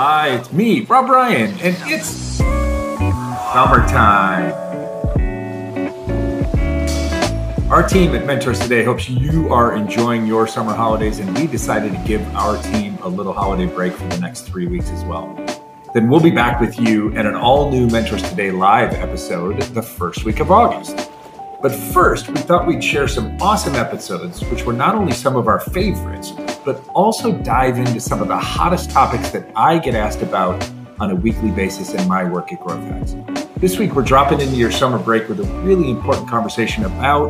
Hi, it's me, Rob Ryan, and it's summertime. Our team at Mentors Today hopes you are enjoying your summer holidays, and we decided to give our team a little holiday break for the next 3 weeks as well. Then we'll be back with you at an all-new Mentors Today live episode the first week of August. But first, we thought we'd share some awesome episodes, which were not only some of our favorites, but also dive into some of the hottest topics that I get asked about on a weekly basis in my work at Growth Hacks. This week, we're dropping into your summer break with a really important conversation about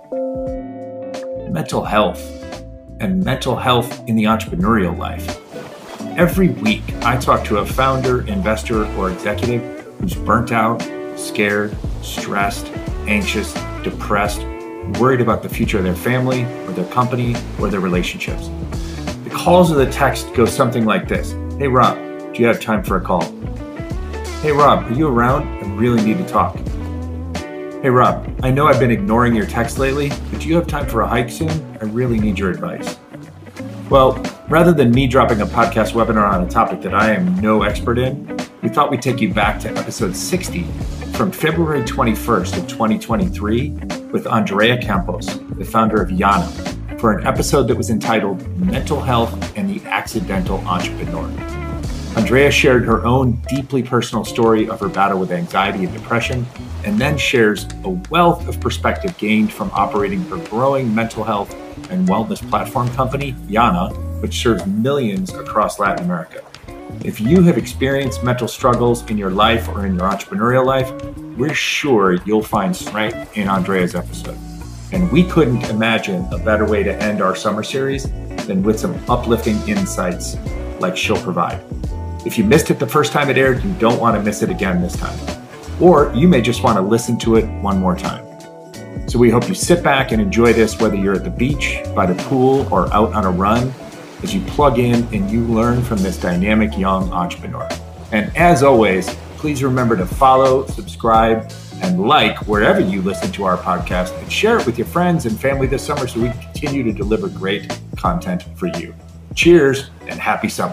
mental health and mental health in the entrepreneurial life. Every week, I talk to a founder, investor, or executive who's burnt out, scared, stressed, anxious, depressed, worried about the future of their family or their company or their relationships. The calls or the text go something like this. Hey, Rob, do you have time for a call? Hey, Rob, are you around? I really need to talk. Hey, Rob, I know I've been ignoring your text lately, but do you have time for a hike soon? I really need your advice. Well, rather than me dropping a podcast webinar on a topic that I am no expert in, we thought we'd take you back to episode 60 from February 21st of 2023 with Andrea Campos, the founder of Yana, for an episode that was entitled Mental Health and the Accidental Entrepreneur. Andrea shared her own deeply personal story of her battle with anxiety and depression, and then shares a wealth of perspective gained from operating her growing mental health and wellness platform company, Yana, which serves millions across Latin America. If you have experienced mental struggles in your life or in your entrepreneurial life, we're sure you'll find strength in Andrea's episode. And we couldn't imagine a better way to end our summer series than with some uplifting insights like she'll provide. If you missed it the first time it aired, you don't want to miss it again this time. Or you may just want to listen to it one more time. So we hope you sit back and enjoy this, whether you're at the beach, by the pool, or out on a run, as you plug in and you learn from this dynamic young entrepreneur. And as always, please remember to follow, subscribe, and like wherever you listen to our podcast, and share it with your friends and family this summer so we can continue to deliver great content for you. Cheers and happy summer.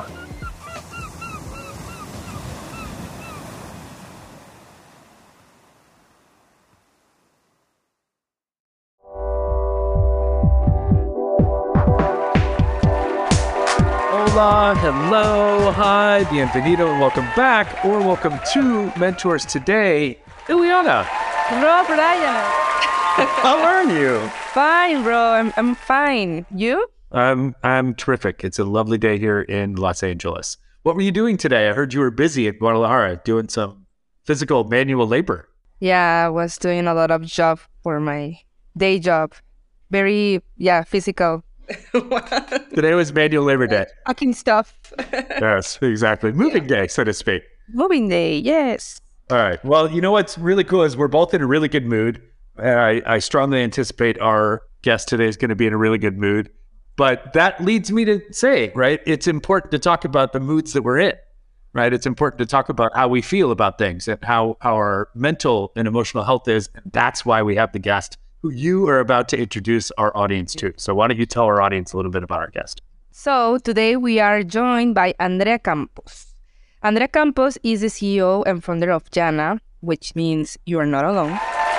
Hola, hello, hi, bienvenido, and welcome back, or welcome to Mentors Today. Ileana. Hello, Brian. How are you? Fine, bro. I'm fine. You? I'm terrific. It's a lovely day here in Los Angeles. What were you doing today? I heard you were busy at Guadalajara doing some physical manual labor. Yeah, I was doing a lot of job for my day job. Very, physical. Today was manual labor day. Packing stuff. Yes, exactly. Moving day, so to speak. Moving day, yes. All right. Well, you know what's really cool is we're both in a really good mood. I strongly anticipate our guest today is going to be in a really good mood. But that leads me to say, right, it's important to talk about the moods that we're in, right? It's important to talk about how we feel about things and how our mental and emotional health is. And that's why we have the guest who you are about to introduce our audience to. So why don't you tell our audience a little bit about our guest? So today we are joined by Andrea Campos. Andrea Campos is the CEO and founder of Yana, which means you are not alone.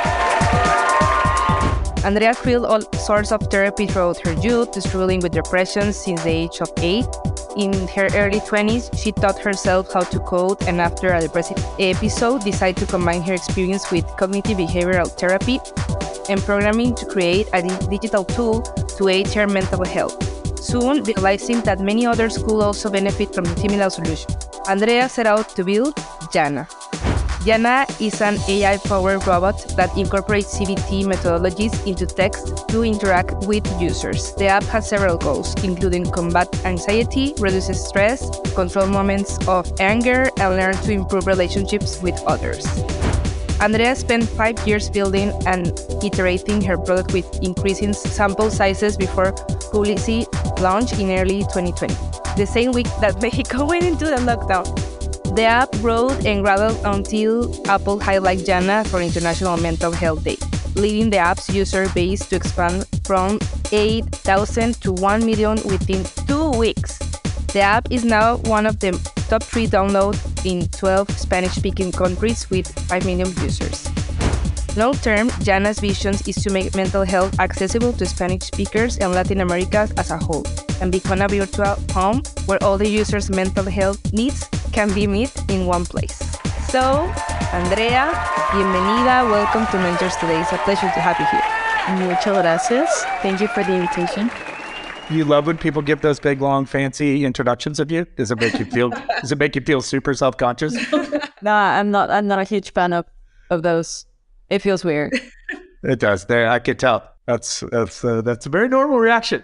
Andrea failed all sorts of therapy throughout her youth, struggling with depression since the age of 8. In her early 20s, she taught herself how to code, and after a depressive episode, decided to combine her experience with cognitive behavioral therapy and programming to create a digital tool to aid her mental health. Soon, realizing that many others could also benefit from the similar solution, Andrea set out to build Yana. Yana is an AI-powered robot that incorporates CBT methodologies into text to interact with users. The app has several goals, including combat anxiety, reduce stress, control moments of anger, and learn to improve relationships with others. Andrea spent 5 years building and iterating her product with increasing sample sizes before publicly launch in early 2020, the same week that Mexico went into the lockdown. The app rode and rattled until Apple highlighted Yana for International Mental Health Day, leading the app's user base to expand from 8,000 to 1 million within 2 weeks. The app is now one of the top 3 download in 12 Spanish-speaking countries with 5 million users. Long-term, Jana's vision is to make mental health accessible to Spanish speakers and Latin America as a whole, and become a virtual home where all the users' mental health needs can be met in one place. So, Andrea, bienvenida, welcome to Mentors Today. It's a pleasure to have you here. Muchas gracias. Thank you for the invitation. You love when people give those big, long, fancy introductions of you? Does it make you feel? Does it make you feel super self-conscious? No, I'm not a huge fan of those. It feels weird. It does. There, I could tell. That's a very normal reaction.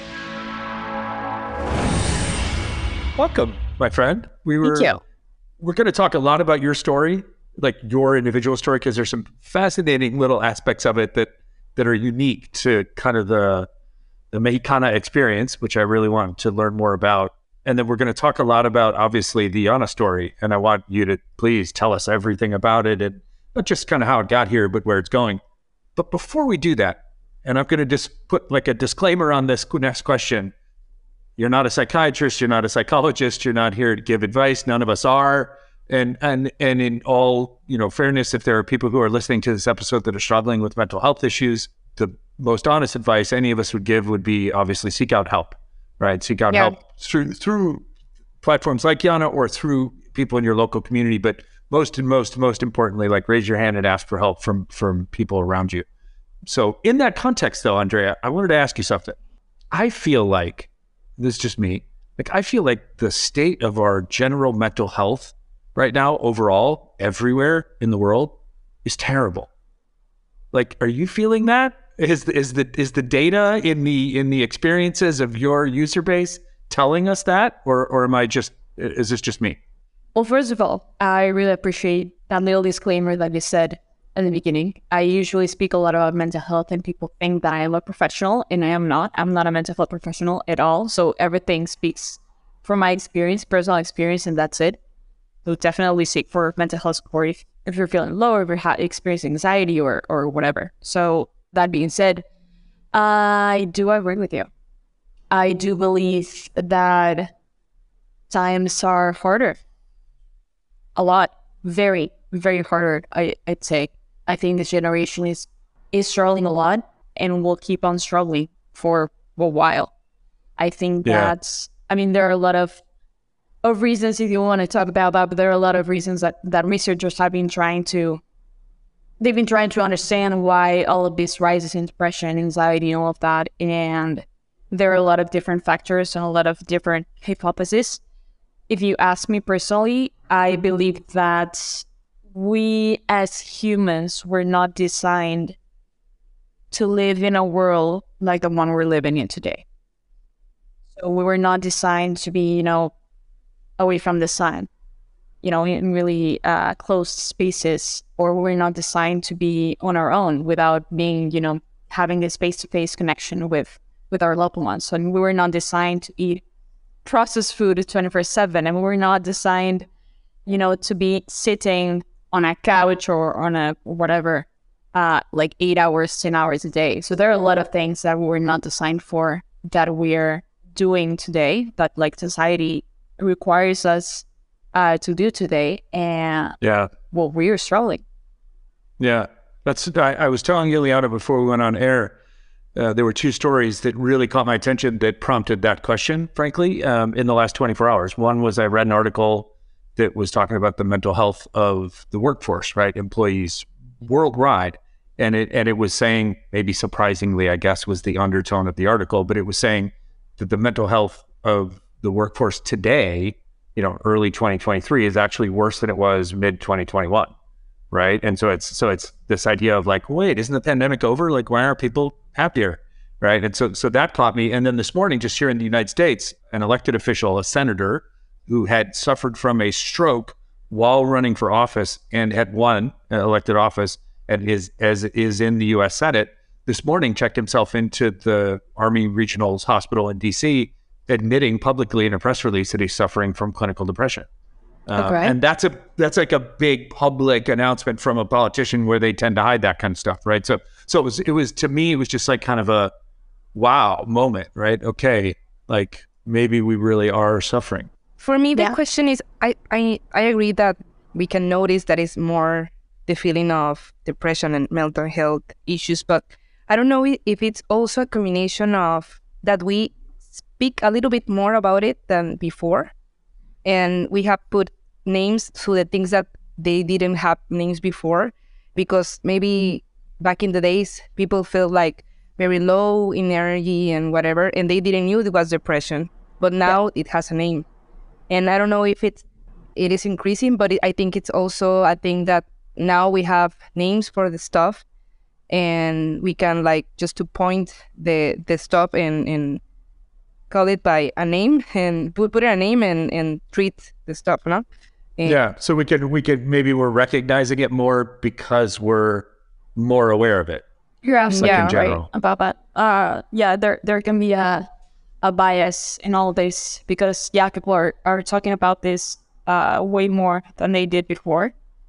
Welcome, my friend. Thank you. We're going to talk a lot about your story, like your individual story, because there's some fascinating little aspects of it that are unique to kind of the Mexicana experience, which I really want to learn more about. And then we're going to talk a lot about, obviously, the Jana story. And I want you to please tell us everything about it, and not just kind of how it got here, but where it's going. But before we do that, and I'm going to just put like a disclaimer on this next question. You're not a psychiatrist. You're not a psychologist. You're not here to give advice. None of us are. And in all, fairness, if there are people who are listening to this episode that are struggling with mental health issues, the most honest advice any of us would give would be obviously seek out help, right? Seek out help through platforms like Jana or through people in your local community. But most importantly, like raise your hand and ask for help from people around you. So in that context, though, Andrea, I wanted to ask you something. I feel like, this is just me, I feel like the state of our general mental health right now, overall, everywhere in the world, is terrible. Like, are you feeling that? Is the data in the experiences of your user base telling us that, or is this just me? Well, first of all, I really appreciate that little disclaimer that you said in the beginning. I usually speak a lot about mental health, and people think that I am a professional, and I am not. I'm not a mental health professional at all. So everything speaks from my experience, personal experience, and that's it. So definitely seek for mental health support if you're feeling low, or if you're experiencing anxiety or whatever. So that being said, I do agree with you. I do believe that times are harder. A lot. Very, very harder, I'd say. I think this generation is struggling a lot and will keep on struggling for a while. I think there are a lot of reasons if you want to talk about that, but there are a lot of reasons that researchers have been trying to understand why all of this rises in depression, anxiety, and all of that. And there are a lot of different factors and a lot of different hypotheses. If you ask me personally, I believe that we as humans were not designed to live in a world like the one we're living in today. So we were not designed to be, away from the sun, in really closed spaces, or we're not designed to be on our own without being, having this face-to-face connection with our loved ones. And we were not designed to eat processed food 24/7, and we were not designed, to be sitting on a couch or on a whatever, like 8 hours, 10 hours a day. So there are a lot of things that we were not designed for that we're doing today, that like society requires us to do today. And we're struggling. Yeah, I was telling Ileana before we went on air. There were two stories that really caught my attention that prompted that question, frankly, in the last 24 hours. One was I read an article that was talking about the mental health of the workforce, right? Employees worldwide. And it was saying, maybe surprisingly, I guess, was the undertone of the article, but it was saying that the mental health of the workforce today, early 2023, is actually worse than it was mid 2021, right? And so it's this idea of like, wait, isn't the pandemic over? Like, why aren't people happier, right? And so that caught me. And then this morning, just here in the United States, an elected official, a senator who had suffered from a stroke while running for office and had won elected office and is in the U.S. Senate, this morning checked himself into the Army Regional Hospital in D.C., admitting publicly in a press release that he's suffering from clinical depression. And that's like a big public announcement from a politician, where they tend to hide that kind of stuff, right? So it was to me, it was just like kind of a wow moment, right? Okay, like maybe we really are suffering For me, the Yeah. question is, I agree that we can notice that it's more the feeling of depression and mental health issues, but I don't know if it's also a combination of that we speak a little bit more about it than before, and we have put names to the things that they didn't have names before, because maybe back in the days people felt like very low in energy and whatever, and they didn't knew it was depression, but now it has a name. And I don't know if it is increasing, but I think it's also a thing that now we have names for the stuff, and we can like just to point the stuff and call it by a name and put it a name and treat the stuff, no? And Yeah. So we could maybe we're recognizing it more because we're more aware of it. You're absolutely Like in right general. about that. Yeah, there can be a bias in all this because people are talking about this way more than they did before.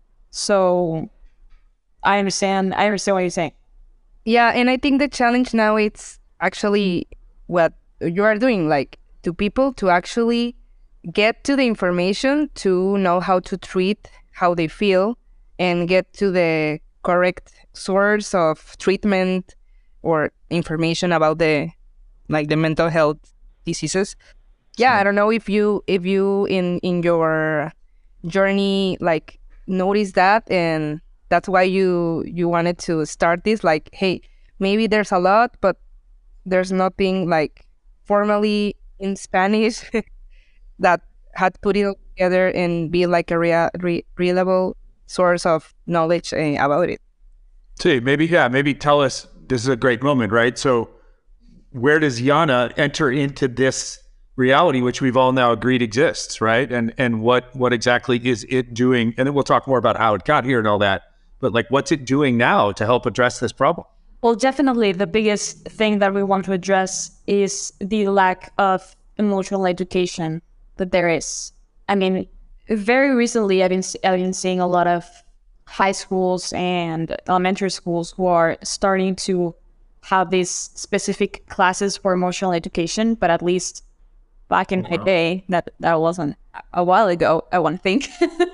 So I understand what you're saying. Yeah, and I think the challenge now it's actually what you are doing, like to people to actually get to the information to know how to treat how they feel and get to the correct source of treatment or information about the mental health diseases. Yeah, I don't know if you in your journey like notice that, and that's why you wanted to start this, like, hey, maybe there's a lot, but there's nothing like formally in Spanish that had put it all together and be like a reliable source of knowledge about it. See, maybe tell us, this is a great moment, right? So where does Yana enter into this reality, which we've all now agreed exists, right? And what exactly is it doing? And then we'll talk more about how it got here and all that. But like, what's it doing now to help address this problem? Well, definitely the biggest thing that we want to address is the lack of emotional education that there is. I mean, very recently, I've been seeing a lot of high schools and elementary schools who are starting to have these specific classes for emotional education, but at least back in my day, that wasn't a while ago, I want to think,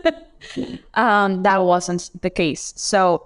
that wasn't the case. So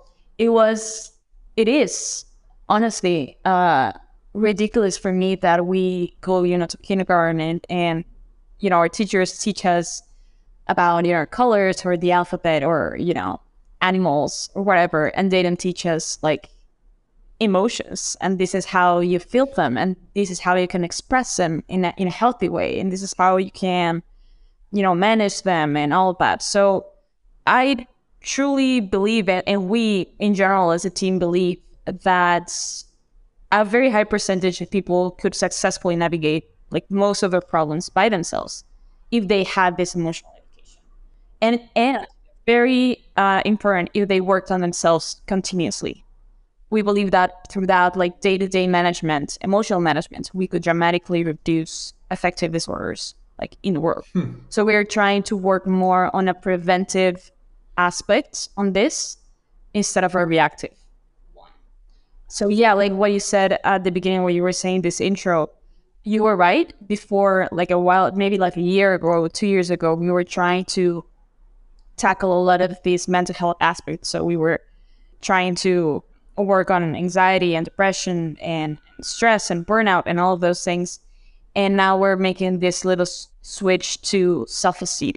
it is honestly ridiculous for me that we go, to kindergarten and our teachers teach us about, colors or the alphabet or, animals or whatever, and they don't teach us like emotions, and this is how you feel them, and this is how you can express them in a healthy way, and this is how you can manage them and all of that. So I truly believe it, and we in general as a team believe that a very high percentage of people could successfully navigate like most of their problems by themselves if they had this emotional education, and very important if they worked on themselves continuously. We believe that through that, like day-to-day management, emotional management, we could dramatically reduce affective disorders like in the world. So we're trying to work more on a preventive aspect on this instead of a reactive one. So yeah, like what you said at the beginning where you were saying this intro, you were right. Before like a while, maybe like a year ago, 2 years ago, we were trying to tackle a lot of these mental health aspects. So we were trying to work on anxiety and depression and stress and burnout and all of those things. And now we're making this little switch to self-esteem,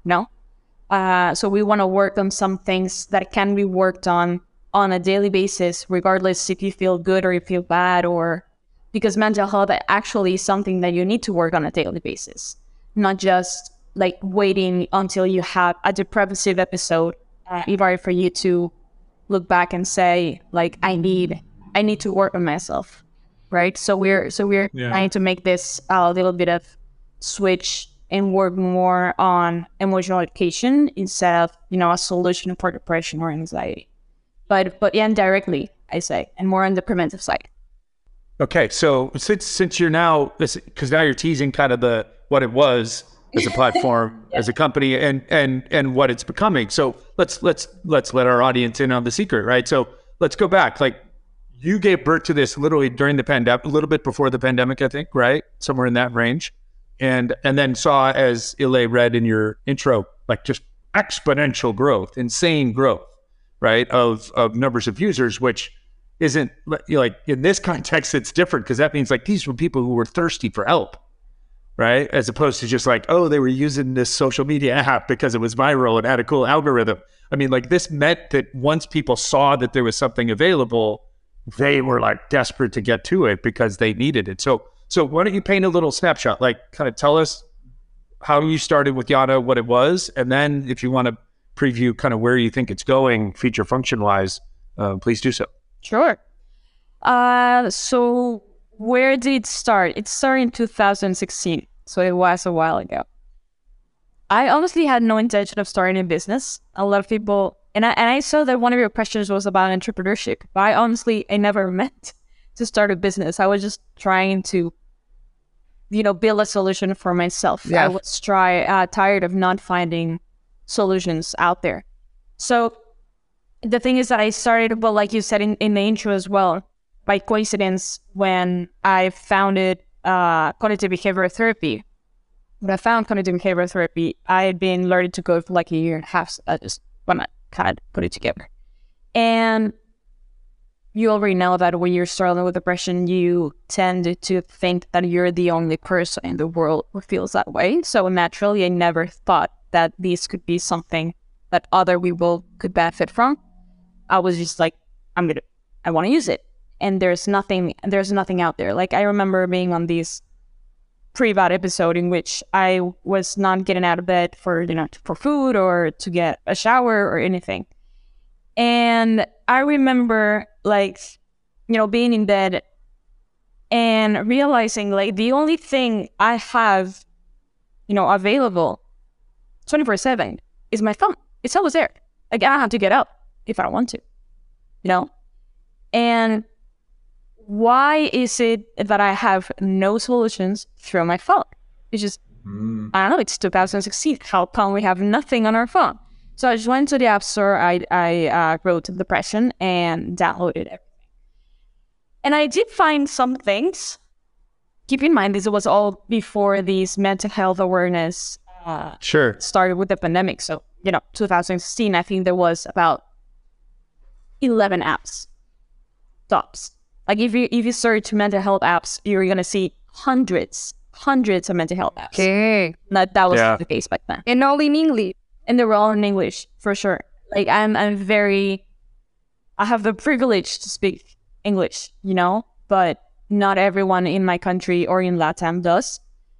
So we want to work on some things that can be worked on a daily basis, regardless if you feel good or you feel bad, or because mental health actually is something that you need to work on a daily basis, not just like waiting until you have a depressive episode in order for you to look back and say like I need to work on myself, right? So we're trying to make this a little bit of switch and work more on emotional education instead of a solution for depression or anxiety, but indirectly I say, and more on the preventive side. Okay, so since you're now, because now you're teasing kind of what it was as a platform, as a company, and what it's becoming. So let's let our audience in on the secret, right? So let's go back. Like you gave birth to this literally during the pandemic, a little bit before the pandemic, I think, right? Somewhere in that range. and then saw, as Ile read in your intro, like just exponential growth, insane growth, right, of numbers of users, which isn't like in this context, it's different because that means like these were people who were thirsty for help, right? As opposed to just like, oh, they were using this social media app because it was viral and had a cool algorithm. I mean, like this meant that once people saw that there was something available, they were like desperate to get to it because they needed it. So why don't you paint a little snapshot, like kind of tell us how you started with Yada, what it was, and then if you want to preview kind of where you think it's going feature function wise, please do so. Sure. So where did it start? It started in 2016, so it was a while ago. I honestly had no intention of starting a business. A lot of people, and I saw that one of your questions was about entrepreneurship, but I never meant to start a business. I was just trying to, build a solution for myself. Yeah. I was tired of not finding solutions out there. So the thing is that I started, well, like you said in the intro as well, by coincidence, when I founded cognitive behavioral therapy. When I found cognitive behavioral therapy, I had been learning to code for like a year and a half. So I just when I kind of put it together. And you already know that when you're struggling with depression, you tend to think that you're the only person in the world who feels that way. So naturally, I never thought that this could be something that other people could benefit from. I was just like, I want to use it. And there's nothing out there. Like I remember being on this pretty bad episode in which I was not getting out of bed for food or to get a shower or anything. And I remember being in bed and realizing like the only thing I have, available 24/7 is my phone. It's always there. Like I don't have to get up if I don't want to, And why is it that I have no solutions through my phone? It's just, I don't know, it's 2016. How come we have nothing on our phone? So I just went to the App Store, I wrote depression and downloaded everything. And I did find some things. Keep in mind, this was all before these mental health awareness started with the pandemic. So, 2016, I think there was about 11 apps, tops. Like if you search mental health apps, you're gonna see hundreds of mental health apps. Okay. That was the case back then. And all in English. And they were all in English, for sure. Like I have the privilege to speak English, but not everyone in my country or in LATAM does.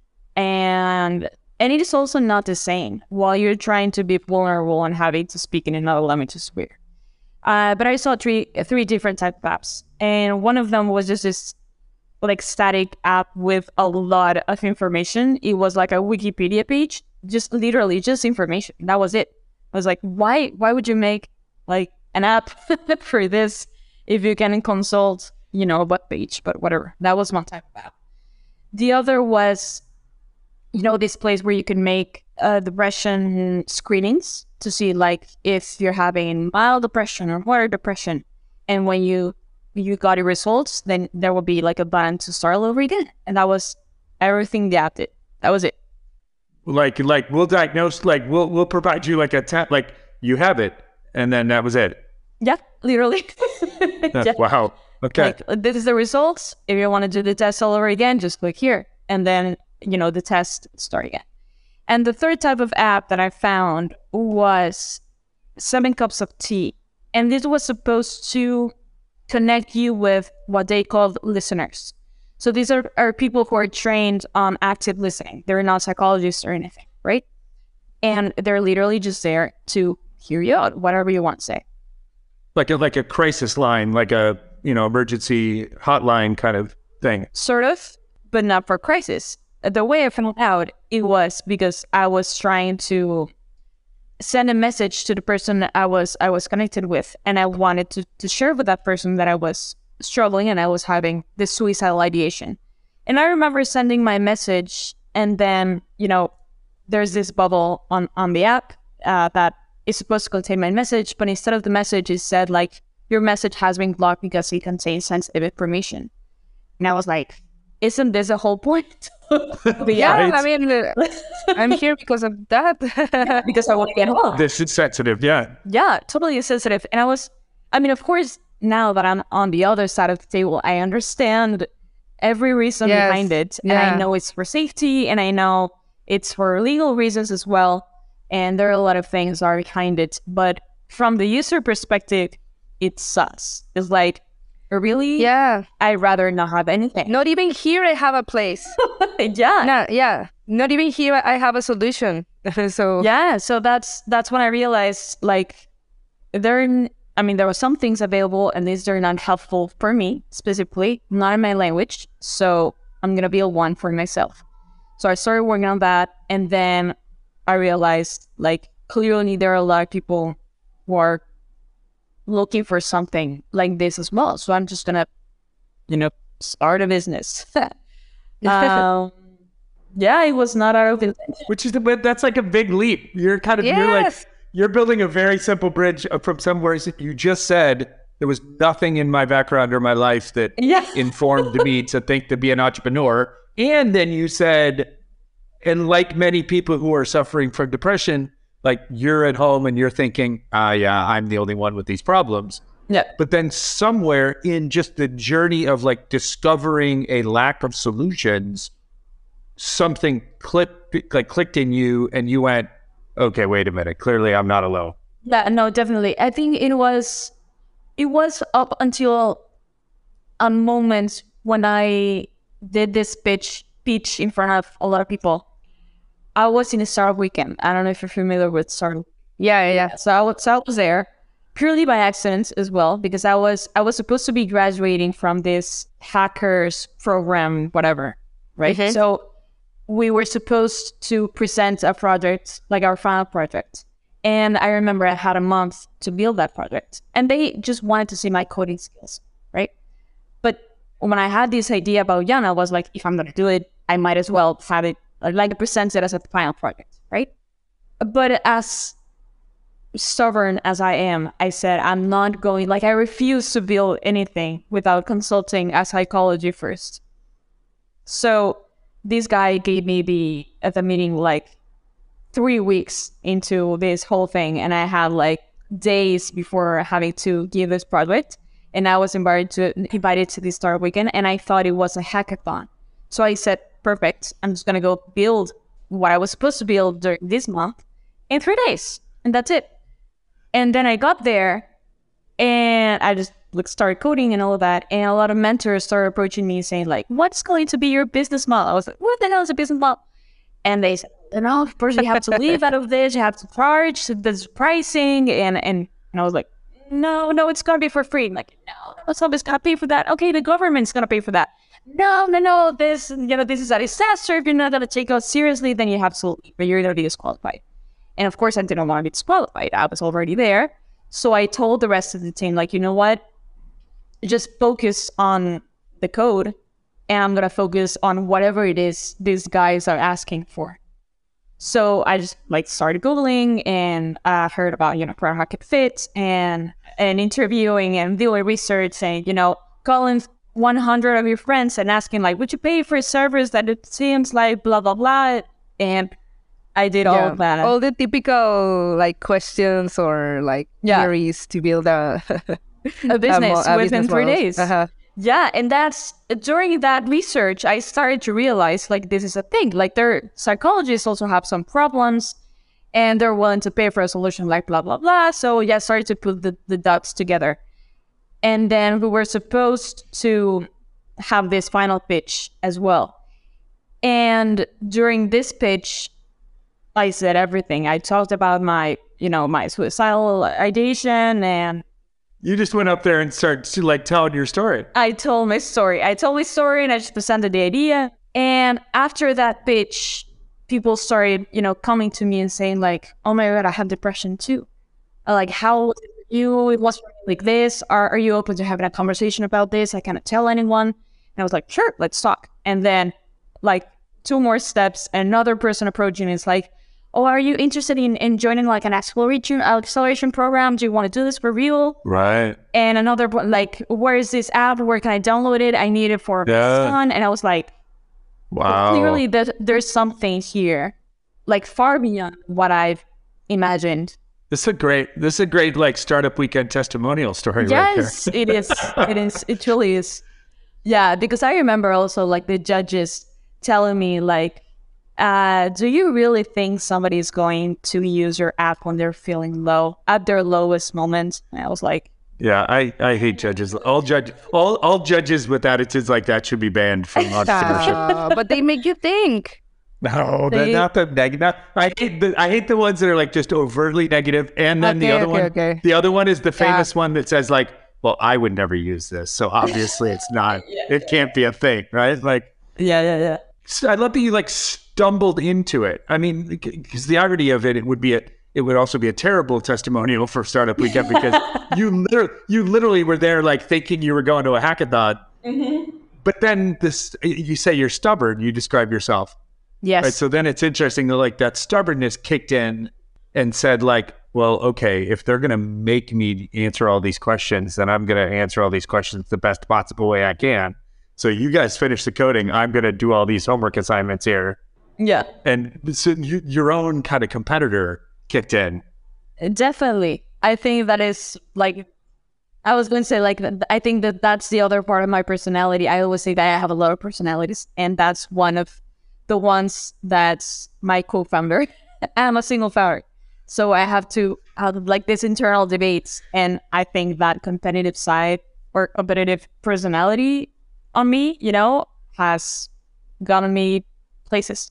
And it is also not the same while you're trying to be vulnerable and having to speak in another language is weird. But I saw three different type of apps. And one of them was just this like static app with a lot of information. It was like a Wikipedia page, just literally just information. That was it. I was like, why would you make like an app for this if you can consult, a web page, but whatever. That was one type of app. The other was, this place where you can make depression screenings to see like if you're having mild depression or moderate depression. And when you got your results, then there will be like a button to start all over again. And that was everything the app did. That was it. Like we'll diagnose, like we'll provide you like a test, like you have it, and then that was it. Yeah, literally. Yeah. Wow. Okay. Like this is the results. If you want to do the test all over again, just click here, and then the test start again. And the third type of app that I found was 7 Cups of Tea, and this was supposed to connect you with what they called listeners. So these are people who are trained on active listening. They're not psychologists or anything, right? And they're literally just there to hear you out, whatever you want to say. Like a crisis line, like a emergency hotline kind of thing. Sort of, but not for crisis. The way I found out, it was because I was trying to send a message to the person that I was connected with, and I wanted to share with that person that I was struggling and I was having this suicidal ideation. And I remember sending my message, and then there's this bubble on the app that is supposed to contain my message, but instead of the message, it said like, your message has been blocked because it contains sensitive information. And I was like, isn't this the whole point Yeah, I mean, I'm here because of that. because I want to get home. This is sensitive. Yeah. Yeah, totally sensitive. And of course, now that I'm on the other side of the table, I understand every reason behind it. And I know it's for safety, and I know it's for legal reasons as well. And there are a lot of things are behind it. But from the user perspective, it sucks. It's like, really? Yeah. I'd rather not have anything. Not even here I have a place. Not even here I have a solution. So that's when I realized, like, there were some things available, and these are not helpful for me specifically, not in my language. So I'm gonna build one for myself. So I started working on that, and then I realized, like, clearly there are a lot of people who are looking for something like this as well. So I'm just gonna, start a business. It was not out of it. That's like a big leap. You're kind of, you're building a very simple bridge from somewhere you just said there was nothing in my background or my life that informed me to think to be an entrepreneur. And then you said, and like many people who are suffering from depression, like, you're at home and you're thinking, I'm the only one with these problems. Yeah. But then somewhere in just the journey of, like, discovering a lack of solutions, something clicked in you, and you went, okay, wait a minute. Clearly I'm not alone. Yeah, no, definitely. I think it was up until a moment when I did this pitch in front of a lot of people. I was in a startup weekend. I don't know if you're familiar with startup. Yeah. So I was there purely by accident as well, because I was supposed to be graduating from this hackers program, whatever, right? Mm-hmm. So we were supposed to present a project, like our final project. And I remember I had a month to build that project, and they just wanted to see my coding skills, right? But when I had this idea about Yana, I was like, if I'm going to do it, I might as well have it, like, present it as a final project, right? But as stubborn as I am, I said, I'm not going, like, I refuse to build anything without consulting a psychology first. So this guy gave me at the meeting, like, 3 weeks into this whole thing, and I had, like, days before having to give this project, and I was invited to this startup weekend, and I thought it was a hackathon. So I said, perfect, I'm just gonna go build what I was supposed to build during this month in 3 days, and that's it. And then I got there, and I just started coding and all of that, and a lot of mentors started approaching me saying, like, what's going to be your business model? I was like, what the hell is a business model? And they said, no, first you have to live out of this, you have to charge this pricing, and I was like, no, it's gonna be for free. I'm like, no, somebody's gonna pay for that. Okay, the government's gonna pay for that. No, this is a disaster. If you're not gonna take it seriously, then you have to leave, but you're gonna be disqualified. And of course, I didn't want to be disqualified. I was already there. So I told the rest of the team, like, you know what? Just focus on the code, and I'm gonna focus on whatever it is these guys are asking for. So I just, like, started Googling, and I heard about, Product Market Fit, and interviewing and doing research, and, calling 100 of your friends and asking, like, would you pay for servers that it seems like blah, blah, blah. And I did all of that. All the typical, like, questions or, like, theories to build a business within 3 days. Uh-huh. Yeah, and that's during that research, I started to realize, like, this is a thing. Like, their psychologists also have some problems, and they're willing to pay for a solution, like, blah, blah, blah. So, yeah, I started to put the dots together. And then we were supposed to have this final pitch as well. And during this pitch, I said everything. I talked about my suicidal ideation, and you just went up there and started to, like, telling your story. I told my story, and I just presented the idea. And after that pitch, people started, coming to me and saying, like, oh my God, I have depression too. Like, how was it for you? It was like this. Are you open to having a conversation about this? I cannot tell anyone. And I was like, sure, let's talk. And then, like, 2 more steps, another person approaching is like, oh, are you interested in joining, like, an acceleration program? Do you want to do this for real? Right. And another, like, where is this app? Where can I download it? I need it for my son. And I was like, Wow. Clearly, there's something here, like far beyond what I've imagined. This is a great like startup weekend testimonial story right there. Yes, it is. It is. It truly is. Yeah, because I remember also like the judges telling me like, do you really think somebody's going to use your app when they're feeling low, at their lowest moment? And I was like, Yeah, I hate judges. All judges with attitudes like that should be banned from entrepreneurship. But they make you think. No, not the negative. I hate the ones that are like just overtly negative. And then the other one is the famous one that says like, well, I would never use this, so obviously it's not. It can't be a thing, right? Like, yeah. So I love that you like stumbled into it. I mean, because the irony of it would also be a terrible testimonial for Startup Weekend because you literally were there like thinking you were going to a hackathon. Mm-hmm. But then you say you're stubborn. You describe yourself. Yes. Right. So then it's interesting that like that stubbornness kicked in and said like, well, okay, if they're going to make me answer all these questions, then I'm going to answer all these questions the best possible way I can. So you guys finish the coding. I'm going to do all these homework assignments here. Yeah. And so your own kind of competitor kicked in. Definitely. I think that is like, I was going to say like, I think that's the other part of my personality. I always say that I have a lot of personalities, and that's one of the ones that's my co-founder. I'm a single founder. So I have to have like this internal debates, and I think that competitive side or competitive personality on me, has gotten me places.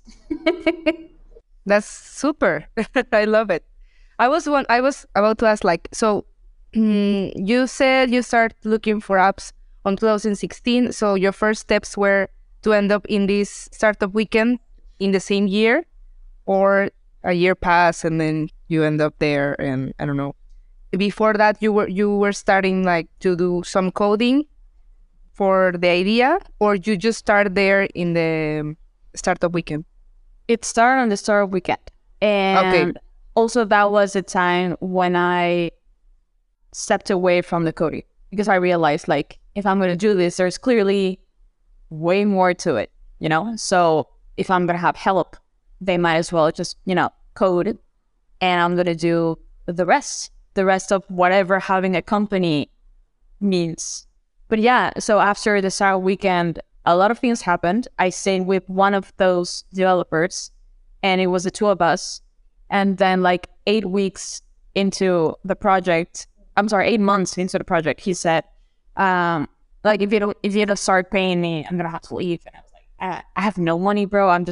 That's super. I love it. I was about to ask like, so you said you started looking for apps on 2016. So your first steps were to end up in this startup weekend in the same year, or a year passed and then you end up there, and I don't know. Before that, you were starting like to do some coding for the idea, or you just started there in the startup weekend? It started on the startup weekend, and also that was a time when I stepped away from the coding because I realized like if I'm going to do this, there's clearly way more to it, So if I'm going to have help, they might as well just code, and I'm going to do the rest of whatever having a company means. But yeah, so after the startup weekend, a lot of things happened. I stayed with one of those developers, and it was the two of us. And then like 8 months into the project, he said, like, if you don't start paying me, I'm going to have to leave. And I was like, I have no money, bro. I'm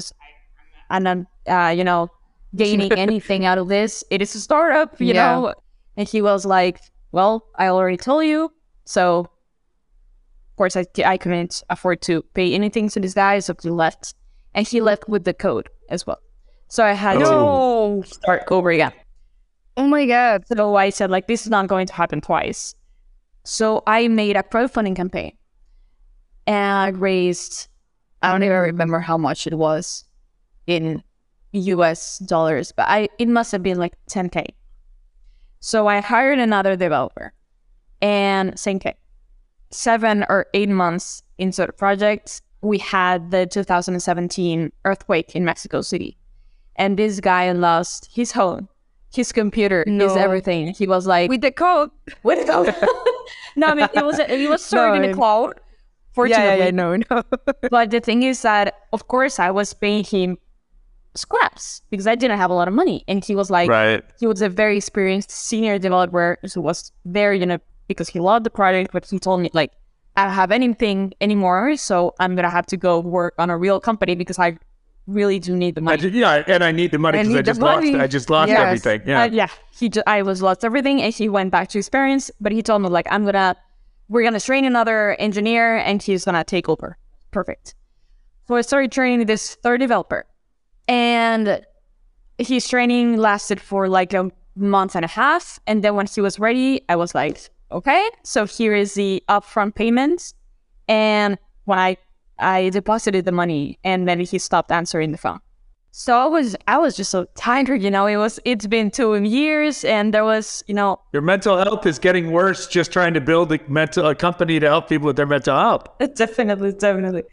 not, gaining anything out of this. It is a startup, you know? And he was like, well, I already told you. So of course I couldn't afford to pay anything to this guy. So he left, and he left with the code as well. So I had to start over again. Oh my God. So I said like, this is not going to happen twice. So I made a crowdfunding campaign, and I raised, I don't even remember how much it was in US dollars, but it must have been like 10K. So I hired another developer, and same thing. 7 or 8 months into the project, we had the 2017 earthquake in Mexico City. And this guy lost his home, his computer, his everything. He was like, with the code. No, I mean, it was stored in the cloud, fortunately. No. But the thing is that, of course, I was paying him scraps because I didn't have a lot of money. And he was like, he was a very experienced senior developer who was there, because he loved the project, but he told me like, I don't have anything anymore, so I'm going to have to go work on a real company because I really do need the money. And I need the money because I just lost everything. I lost everything, and he went back to his parents, but he told me like, we're going to train another engineer and he's going to take over. Perfect. So I started training this third developer, and his training lasted for like a month and a half. And then when he was ready, I was like, okay, so here is the upfront payment. And when I deposited the money, and then he stopped answering the phone. So I was just so tired, it's been 2 years, and there was, Your mental health is getting worse just trying to build a company to help people with their mental health. Definitely.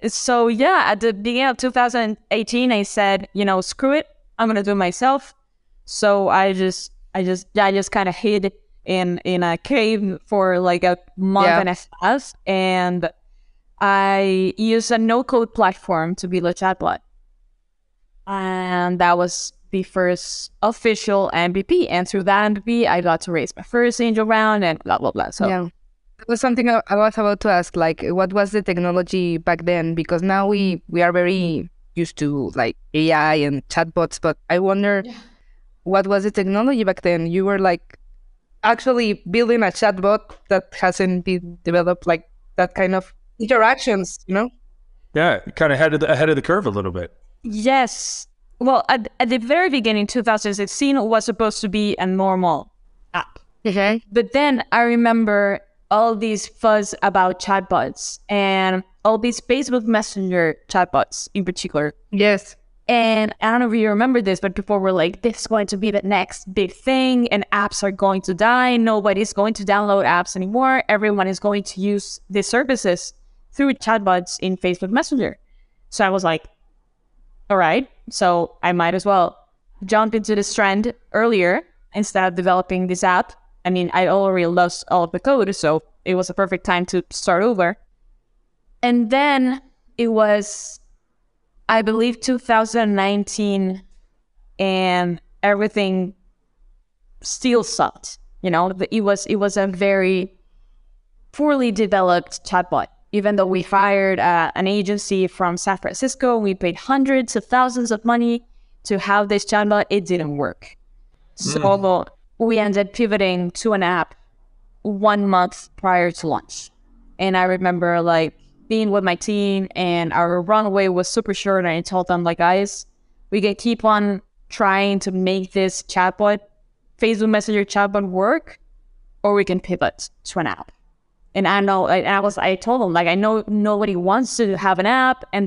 So yeah, at the beginning of 2018, I said, screw it, I'm gonna do it myself. So I just kind of hid in a cave for like a month and a half, and I used a no-code platform to build a chatbot, and that was the first official MVP. And through that MVP, I got to raise my first angel round and blah blah blah. So that was something I was about to ask. Like, what was the technology back then? Because now we are very used to like AI and chatbots, but I wonder what was the technology back then? You were like actually building a chatbot that hasn't been developed, like that kind of interactions, Yeah, kind of ahead of the curve a little bit. Yes. Well, at the very beginning, 2016, it was supposed to be a normal app. Okay. But then I remember all these fuzz about chatbots and all these Facebook Messenger chatbots in particular. Yes. And I don't know if you remember this, but people were like, this is going to be the next big thing and apps are going to die. Nobody's going to download apps anymore. Everyone is going to use these services through chatbots in Facebook Messenger. So I was like, all right, so I might as well jump into this trend earlier instead of developing this app. I mean, I already lost all of the code, so it was a perfect time to start over. And then it was, I believe, 2019, and everything still sucked. It was a very poorly developed chatbot. Even though we hired an agency from San Francisco, we paid hundreds of thousands of money to have this chatbot, it didn't work. So we ended pivoting to an app 1 month prior to launch. And I remember like being with my team, and our runway was super short, and I told them, like, guys, we can keep on trying to make this chatbot, Facebook Messenger chatbot work, or we can pivot to an app. And I told them, like, I know nobody wants to have an app, and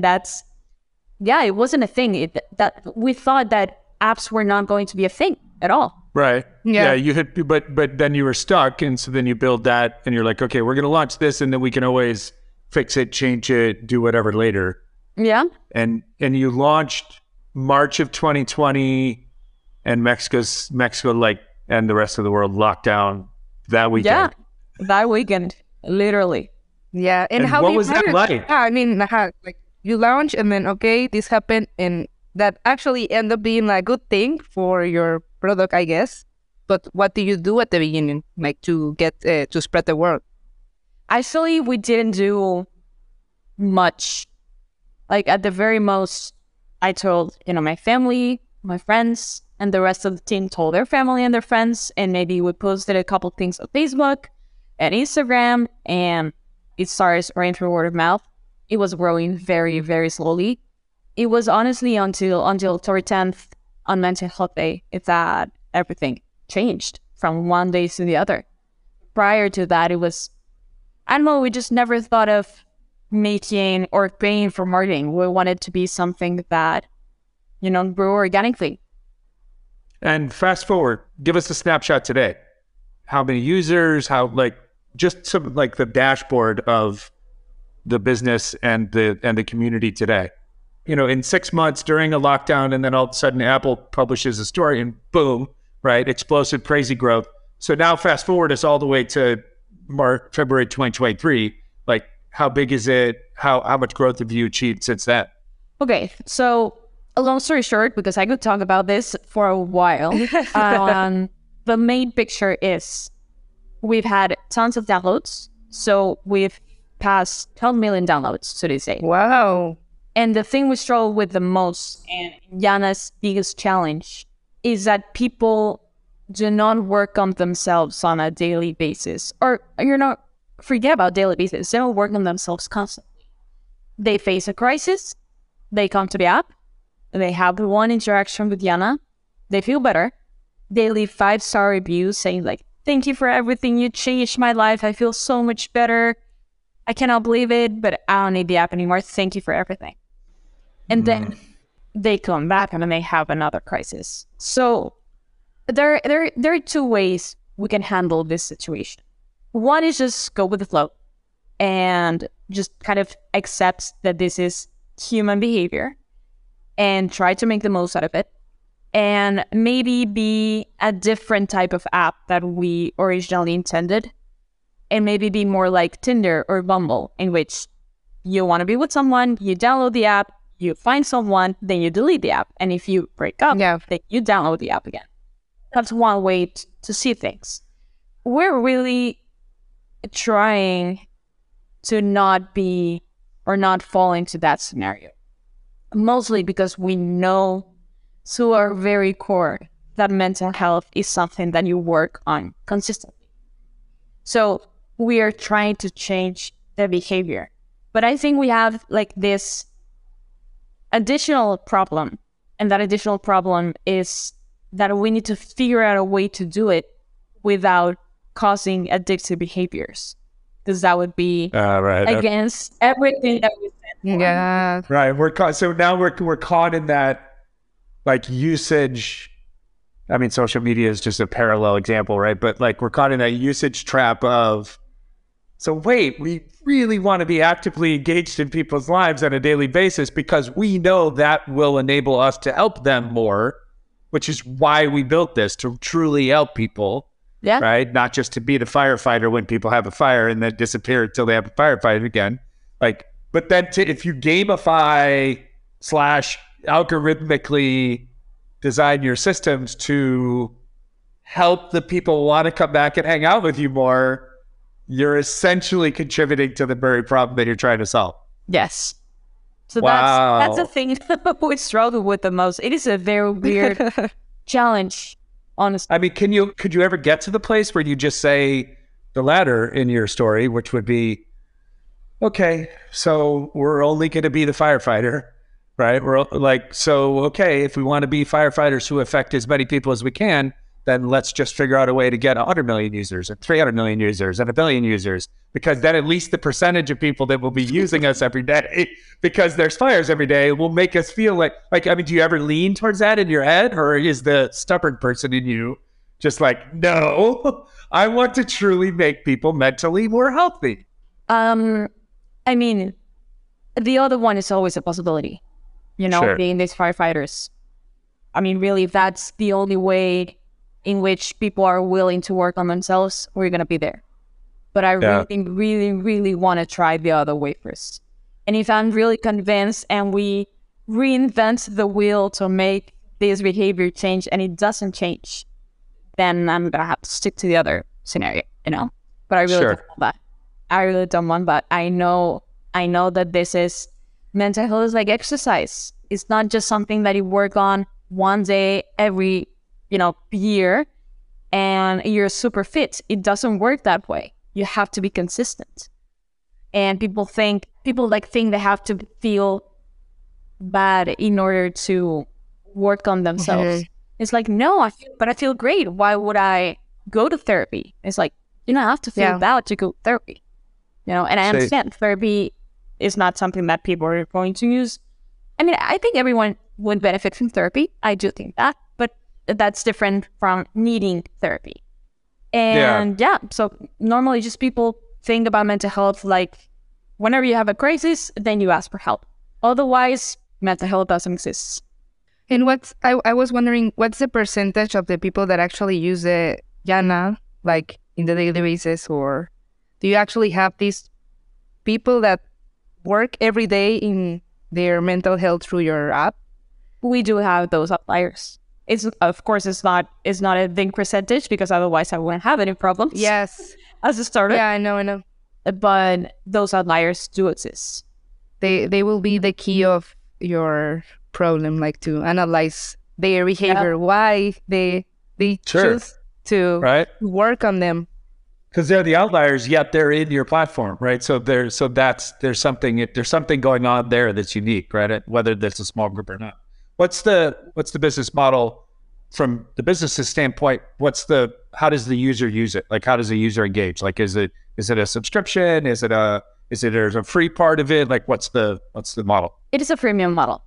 it wasn't a thing. That we thought that apps were not going to be a thing at all. Right. Yeah. You had, but then you were stuck, and so then you build that, and you're like, okay, we're going to launch this, and then we can always fix it, change it, do whatever later. Yeah. And you launched March of 2020, and Mexico, like, and the rest of the world locked down that weekend. Yeah, that weekend. Literally. Yeah. And how what was that like? Yeah, I mean, like you launch and then, okay, this happened, and that actually ended up being a good thing for your product, I guess. But what do you do at the beginning, like to get to spread the word? Actually, we didn't do much. Like at the very most, I told, my family, my friends, and the rest of the team told their family and their friends, and maybe we posted a couple things on Facebook and Instagram, and it started running through word of mouth. It was growing very, very slowly. It was honestly until October 10th on Mental Health Day that everything changed from one day to the other. Prior to that, it was, I don't know, we just never thought of making or paying for marketing. We wanted to be something that, grew organically. And fast forward, give us a snapshot today. How many users, just some like the dashboard of the business and the community today. In 6 months during a lockdown, and then all of a sudden Apple publishes a story and boom, right? Explosive, crazy growth. So now fast forward us all the way to February 2023. Like, how big is it? How much growth have you achieved since then? Okay, so a long story short, because I could talk about this for a while, the main picture is we've had tons of downloads. So we've passed 12 million downloads to this day. Wow. And the thing we struggle with the most, and Yana's biggest challenge, is that people do not work on themselves on a daily basis. Or, forget about daily basis. They don't work on themselves constantly. They face a crisis. They come to the app. They have the one interaction with Yana. They feel better. They leave 5-star reviews saying like, thank you for everything. You changed my life. I feel so much better. I cannot believe it, but I don't need the app anymore. Thank you for everything. And then they come back and then they have another crisis. So there are two ways we can handle this situation. One is just go with the flow and just kind of accept that this is human behavior and try to make the most out of it, and maybe be a different type of app that we originally intended, and maybe be more like Tinder or Bumble, in which you want to be with someone, you download the app, you find someone, then you delete the app. And if you break up, then you download the app again. That's one way to see things. We're really trying to not be or not fall into that scenario. Mostly because we know to our very core that mental health is something that you work on consistently. So we are trying to change the behavior. But I think we have like this additional problem. And that additional problem is that we need to figure out a way to do it without causing addictive behaviors. Because that would be against everything that we said. Yeah. Right. So now we're caught in that like usage. I mean, social media is just a parallel example, right? But like we're caught in that usage trap of, so wait, we really want to be actively engaged in people's lives on a daily basis because we know that will enable us to help them more, which is why we built this, to truly help people. Yeah. Right. Not just to be the firefighter when people have a fire and then disappear until they have a firefight again. Like, but then if you gamify / algorithmically design your systems to help the people want to come back and hang out with you more, you're essentially contributing to the very problem that you're trying to solve. Yes. So wow. that's the thing we struggle with the most. It is a very weird challenge, honestly. I mean, could you ever get to the place where you just say the latter in your story, which would be, okay, so we're only going to be the firefighter, right? We're like, so, okay, if we want to be firefighters who affect as many people as we can, then let's just figure out a way to get 100 million users and 300 million users and 1 billion users, because then at least the percentage of people that will be using us every day, because there's fires every day, will make us feel like, I mean, do you ever lean towards that in your head, or is the stubborn person in you just like, no, I want to truly make people mentally more healthy? I mean, the other one is always a possibility, Sure. Being these firefighters. I mean, really, if that's the only way in which people are willing to work on themselves, we're going to be there. But I really, really, really want to try the other way first. And if I'm really convinced and we reinvent the wheel to make this behavior change and it doesn't change, then I'm going to have to stick to the other scenario, But I really don't want that. I really don't want that. I know that this is mental health is like exercise. It's not just something that you work on one day every, year and you're super fit. It doesn't work that way. You have to be consistent. And people think they have to feel bad in order to work on themselves. Mm-hmm. It's like, no, I feel great. Why would I go to therapy? It's like, you don't have to feel bad to go to therapy. And I understand therapy is not something that people are going to use. I mean, I think everyone would benefit from therapy. I do think that, but that's different from needing therapy. And so normally just people think about mental health like whenever you have a crisis, then you ask for help. Otherwise, mental health doesn't exist. And I was wondering, what's the percentage of the people that actually use the Yana, like in the daily basis, or do you actually have these people that work every day in their mental health through your app? We do have those outliers. It's not a big percentage because otherwise I wouldn't have any problems. Yes. As a starter. Yeah, I know. But those outliers do exist. They will be the key of your problem, like to analyze their behavior, why they choose to work on them. Because they're the outliers, yet they're in your platform, right? So there's something going on there that's unique, right? Whether that's a small group or not. What's the business model from the business's standpoint? How does the user use it? Like, how does the user engage? Like, is it a subscription? Is there's a free part of it? Like, what's the model? It is a freemium model.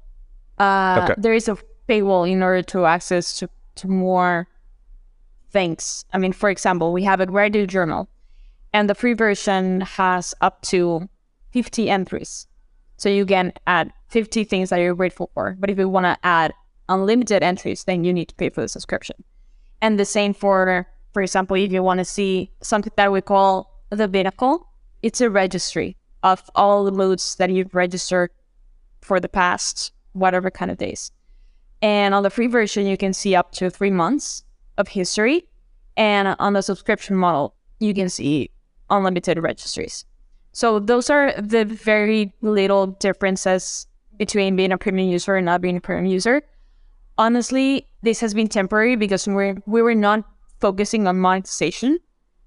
There is a paywall in order to access to more things. I mean, for example, we have a Reddit journal, and the free version has up to 50 entries. So you can add 50 things that you're grateful for. But if you want to add unlimited entries, then you need to pay for the subscription. And the same for example, if you want to see something that we call the Binnacle, it's a registry of all the moods that you've registered for the past whatever kind of days. And on the free version, you can see up to 3 months of history. And on the subscription model, you can see unlimited registries. So those are the very little differences between being a premium user and not being a premium user. Honestly, this has been temporary because we were not focusing on monetization.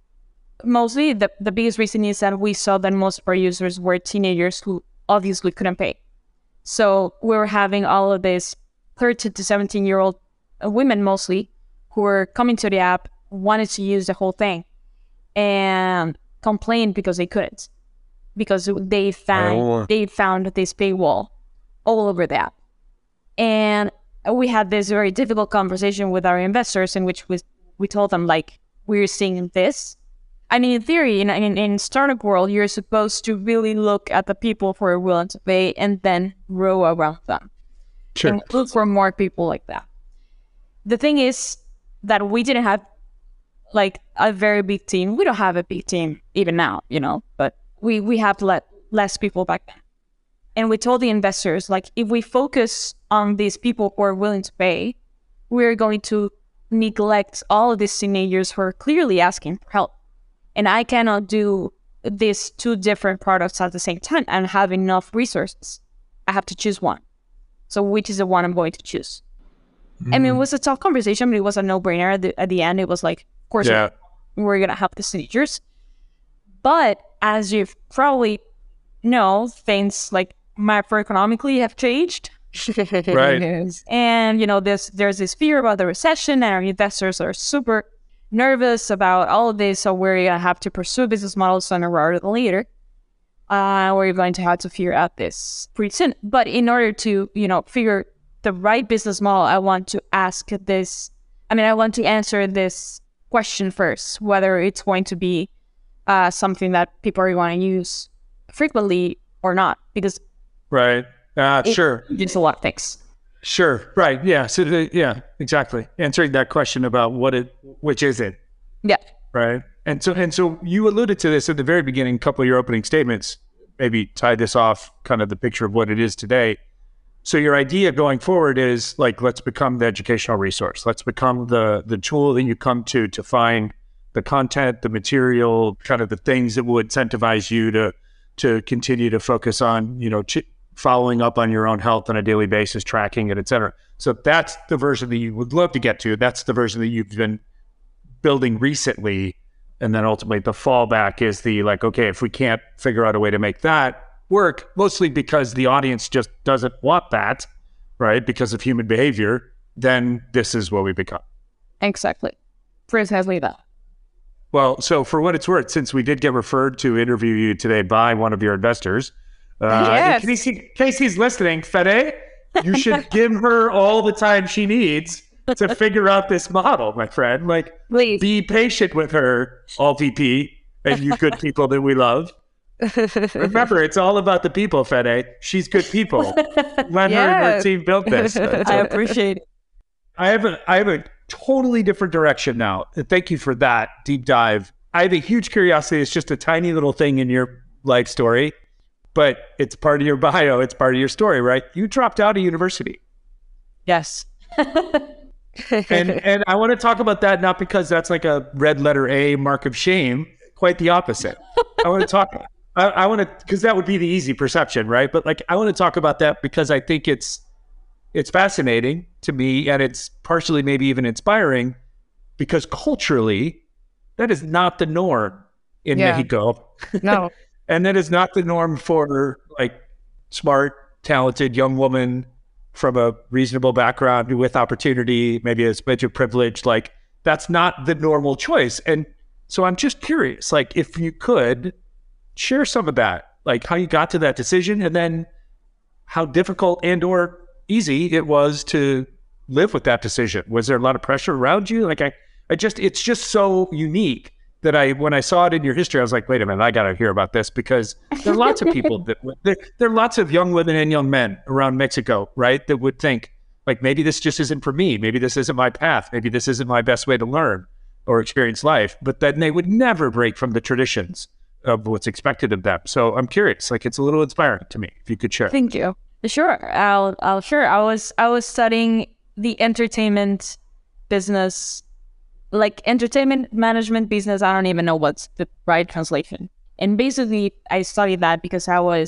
Mostly, the biggest reason is that we saw that most of our users were teenagers who obviously couldn't pay. So we were having all of these 13 to 17-year-old women mostly who were coming to the app, wanted to use the whole thing, and complained because they couldn't. Because they found this paywall all over the app. And we had this very difficult conversation with our investors in which we told them, like, we're seeing this. I mean, in theory, in startup world, you're supposed to really look at the people who are willing to pay and then grow around them. Sure. And look for more people like that. The thing is that we didn't have like a very big team. We don't have a big team even now, but we have less people back then. And we told the investors, like, if we focus on these people who are willing to pay, we're going to neglect all of these teenagers who are clearly asking for help. And I cannot do these two different products at the same time and have enough resources. I have to choose one. So which is the one I'm going to choose? I mean, it was a tough conversation, but it was a no-brainer. At the end, it was like, of course, we're going to help the teenagers. But as you probably know, things like macroeconomically have changed. Right. And, there's this fear about the recession, and our investors are super nervous about all of this. So we're going to have to pursue business models sooner rather than later. We're going to have to figure out this pretty soon. But in order to, figure the right business model, I want to answer this question first, whether it's going to be something that people are going to use frequently or not, because right. Sure. It's a lot of things. Sure. Right. Yeah. So exactly. Answering that question about which is it? Yeah. Right. And so you alluded to this at the very beginning, a couple of your opening statements, maybe tie this off kind of the picture of what it is today. So your idea going forward is like, let's become the educational resource. Let's become the tool that you come to find the content, the material, kind of the things that will incentivize you to continue to focus on, following up on your own health on a daily basis, tracking it, et cetera. So that's the version that you would love to get to. That's the version that you've been building recently. And then ultimately the fallback is okay, if we can't figure out a way to make that work, mostly because the audience just doesn't want that, right? Because of human behavior, then this is what we become. Exactly. Precisely that. Well, so for what it's worth, since we did get referred to interview you today by one of your investors, yes. In case he's listening, Fede, you should give her all the time she needs to figure out this model, my friend. Please. Be patient with her, all VP, and you good people that we love. Remember, it's all about the people, Fede. She's good people. Let her and her team build this. I appreciate it. I have a totally different direction now. Thank you for that deep dive. I have a huge curiosity. It's just a tiny little thing in your life story, but it's part of your bio. It's part of your story, right? You dropped out of university. Yes. and I want to talk about that, not because that's like a red letter A mark of shame, quite the opposite. I want to because that would be the easy perception, right? But I want to talk about that because I think it's fascinating to me, and it's partially maybe even inspiring, because culturally that is not the norm in Mexico. No. And that is not the norm for smart, talented young woman from a reasonable background with opportunity, maybe a smidge of privilege. That's not the normal choice. And so I'm just curious, if you could share some of that, how you got to that decision, and then how difficult and or easy it was to live with that decision. Was there a lot of pressure around you? It's just so unique that when I saw it in your history, I was like, wait a minute, I got to hear about this, because there are lots of people there are lots of young women and young men around Mexico, right, that would think like, maybe this just isn't for me. Maybe this isn't my path. Maybe this isn't my best way to learn or experience life. But then they would never break from the traditions of what's expected of them. So I'm curious, like, it's a little inspiring to me, if you could share. Thank you. Sure. I'll sure. I was studying the entertainment business, like entertainment management business. I don't even know what's the right translation. And basically I studied that because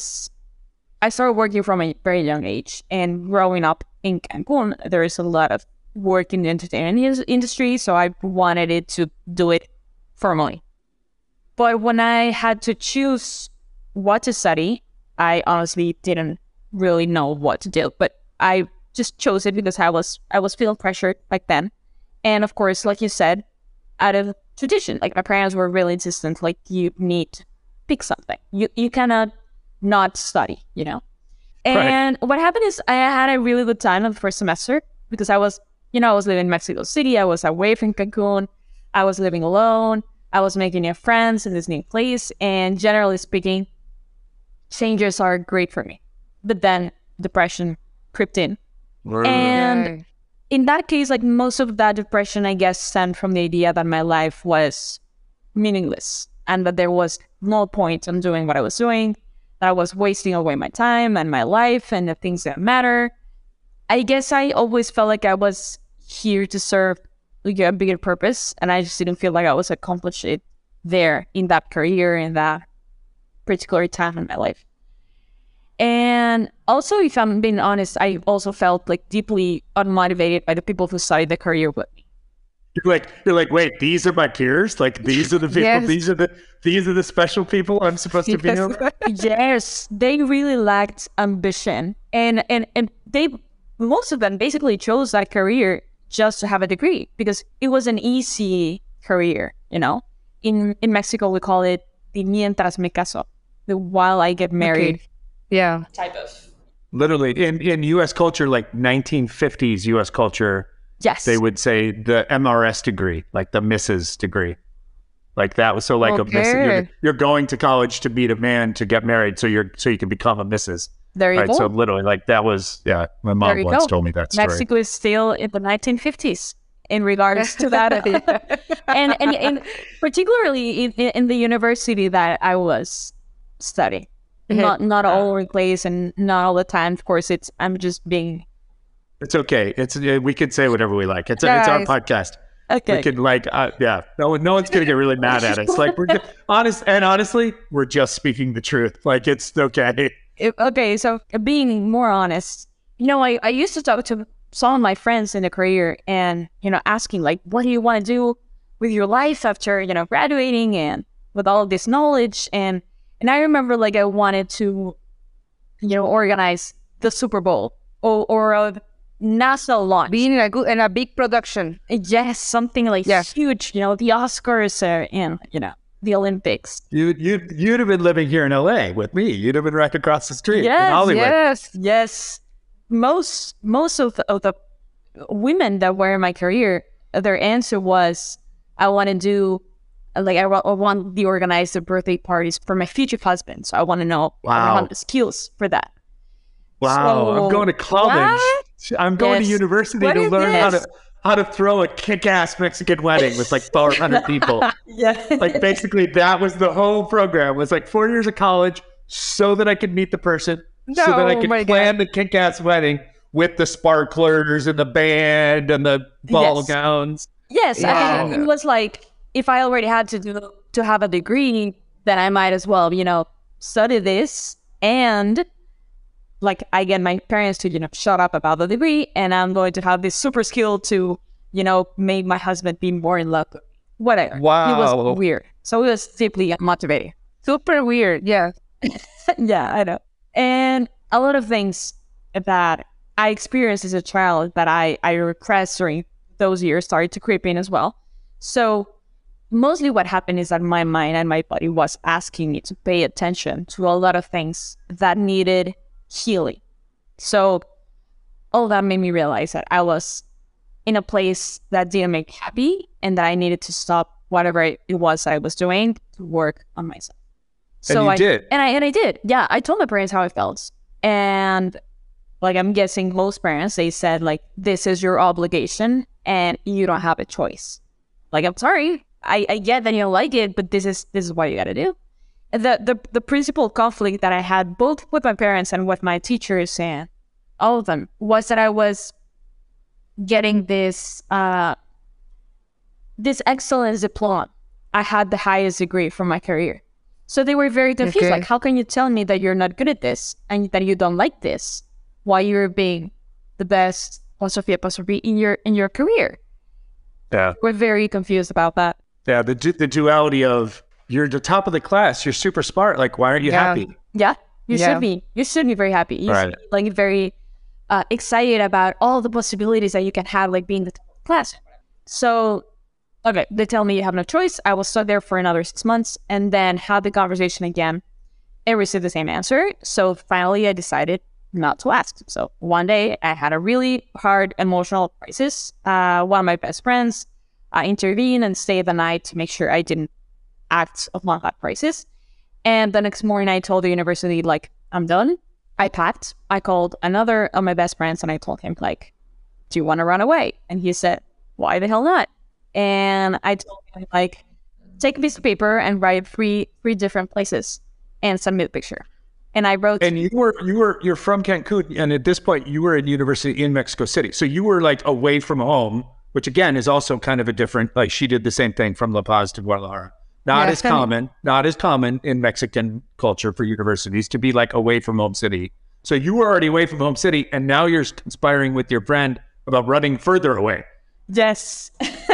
I started working from a very young age, and growing up in Cancun, there is a lot of work in the entertainment industry. So I wanted it to do it formally. But when I had to choose what to study, I honestly didn't really know what to do. But I just chose it because I was feeling pressured back then. And of course, like you said, out of tradition, like my parents were really insistent, like, you need to pick something. You cannot not study, you know? And What happened is I had a really good time on the first semester because I was living in Mexico City. I was away from Cancun. I was living alone. I was making new friends in this new place. And generally speaking, changes are great for me. But then depression crept in. And in that case, like, most of that depression, I guess, stemmed from the idea that my life was meaningless and that there was no point in doing what I was doing, that I was wasting away my time and my life and the things that matter. I guess I always felt like I was here to serve like a bigger purpose, and I just didn't feel like I was accomplished it there in that career, in that particular time in my life. And also, if I'm being honest, I also felt like deeply unmotivated by the people who studied the career with me. You're like, wait, these are my peers? Like, these are the people, Yes. these are the special people I'm supposed to be over? Yes, they really lacked ambition, and they, most of them basically chose that career just to have a degree because it was an easy career, you know. In Mexico, we call it the mientras me caso, the while I get married. Okay. Yeah. Type of. Literally, in U.S. culture, like 1950s U.S. culture, Yes. they would say the MRS degree, like the Mrs. degree. Like that was so like a Mrs. Okay. You're going to college to meet a man to get married, so you can become a Mrs. There you Right. go. So literally, like that was my There mom you once go. told me that story. Mexico is still in the 1950s in regards to that. and particularly in the university that I was studying. Not all over the place and not all the time. Of course, I'm just being... It's okay. We could say whatever we like. It's our Guys. podcast. Okay. We could no one's gonna get really mad at us. Like we're just, honestly, we're just speaking the truth. Like it's okay. Okay, so being more honest, I used to talk to some of my friends in the career and, asking like, what do you want to do with your life after, graduating and with all this knowledge? And I remember like I wanted to, organize the Super Bowl or a national launch. Being in a big production. Yes, something like huge, the Oscars and, the Olympics. You'd have been living here in LA with me. You'd have been right across the street in Hollywood. Yes. Most of the women that were in my career, their answer was, I want to do, like, I want to organize the birthday parties for my future husband. So I want to know, I want the skills for that. Wow, So, I'm going to college. What? I'm going to Yes. university What to is learn this? how to throw a kick-ass Mexican wedding with like 400 people. Yeah. Like basically that was the whole program. It was like 4 years of college so that I could meet the person, so that I No, could my plan the kick-ass wedding with the sparklers and the band and the ball Yes. gowns. Yes, Yeah. I mean, it was like, if I already had to have a degree, then I might as well, study this and like I get my parents to, shut up about the degree and I'm going to have this super skill to, make my husband be more in love with me. Whatever. Wow. It was weird. So it was deeply unmotivating. Super weird. Yeah. Yeah, I know. And a lot of things that I experienced as a child that I repressed during those years started to creep in as well. So mostly what happened is that my mind and my body was asking me to pay attention to a lot of things that needed healing. So all that made me realize that I was in a place that didn't make me happy and that I needed to stop whatever it was I was doing to work on myself. So I did. And I did. Yeah, I told my parents how I felt. And like, I'm guessing most parents, they said like, this is your obligation and you don't have a choice. Like, I'm sorry, I get that you don't like it, but this is what you got to do. And the principal conflict that I had both with my parents and with my teachers and all of them was that I was getting this excellence diploma. I had the highest degree from my career. So they were very confused. Like, how can you tell me that you're not good at this and that you don't like this while you're being the best apostrophe in your career? Yeah. We're very confused about that. Yeah, the duality of you're the top of the class, you're super smart. Like, why aren't you happy? Yeah, you should be. You should be very happy. You should be like very excited about all the possibilities that you can have, like being the top of the class. So, okay, they tell me you have no choice. I will stay there for another 6 months and then have the conversation again and receive the same answer. So finally, I decided not to ask. So one day, I had a really hard emotional crisis. One of my best friends intervened and stayed the night to make sure I didn't act upon that crisis. And the next morning, I told the university, like, I'm done. I packed. I called another of my best friends and I told him, like, do you want to run away? And he said, why the hell not? And I told him, like, take a piece of paper and write three different places and send me the picture. And I wrote. And you're from Cancun, and at this point you were in university in Mexico City, so you were like away from home, which again is also kind of a different. Like, she did the same thing from La Paz to Guadalajara. Not as common in Mexican culture for universities to be like away from home city. So you were already away from home city, and now you're conspiring with your friend about running further away. Yes.